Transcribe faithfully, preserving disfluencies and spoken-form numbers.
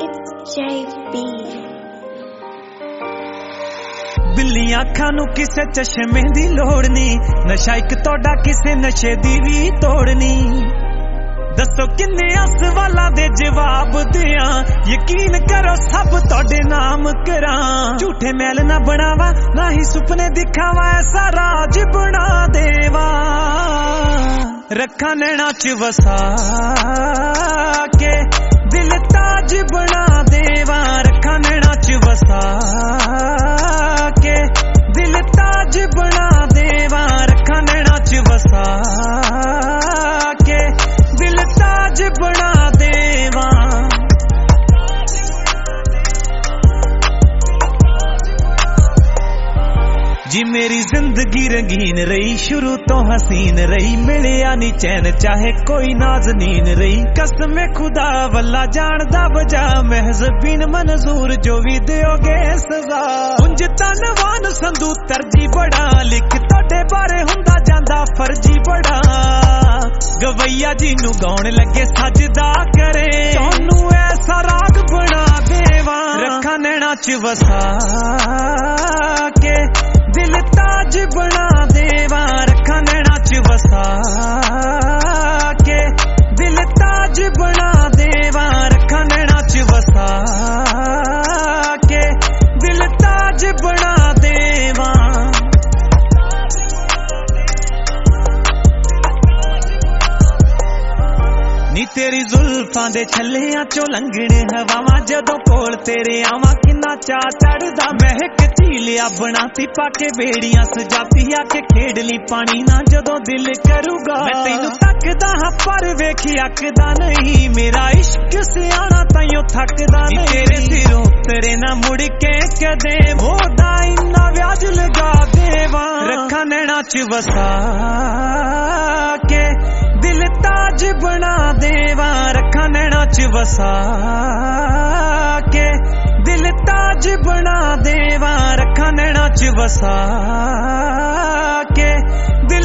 J B बिल्लियां अखां नूं किसे चश्मे दी लोड़ नहीं, नशा इक तोड़ा किसे नशे दी भी तोड़नी। दसो किन्ने असवालां दे जवाब दियां, यकीन करो सब तोड़े नाम करां। झूठे मैल ना बनावा, ना ही सुपने दिखावा, ऐसा राज बना देवा। रखा नैना च वसा के दिल ताज बना देवा। रखा नैना च वसा के दिल ताज बना देवा। रखा नैना च वसा के दिल ताज बना देवा। जी मेरी जिंदगी रंगीन रही, शुरू तो हसीन रही, मिलिया नी चैन चाहे कोई नाज़नीन रही। कसम खुदा वल्ला जानदा बजा, महज बिन मंजूर जो भी दियोगे सजा। उंज तनवान संदू तरजी बड़ा, लिख तोड़े बारे हुंदा जांदा फर्जी बड़ा। गवैया जी नू गाउण लगे सजदा करे, सोनू ऐसा राग बना देवा। रखा नैना च वसा के दिल ताज बना देवा। रखा नैना च वसा के दिल ताज बना देवा। रखा नैना च वसा के दिल ताज बना देवा। नी तेरी जुल्फां दे छल्लियां चो लंघने हवावां, जदों कोल तेरे आवां किन्ना चा चढ़दा। महक झीलिया बनाती पाके बेड़ियां सजाती, आके खेड ली पानी ना जदों दिल करूगा। मैं तैनू तकदा हां पर वेखी अकदा नहीं, मेरा इश्क सियाना ताइयों थकदा नहीं। तेरे सिरों तेरे ना मुड़ के कदे होदा इन्ना व्याज लगा देवा। रखा नैना च वसा के दिल ताज बना देवा। रखा नैना च वसा के दिल ताज बना देवा। रखा नैना च वसा के दिल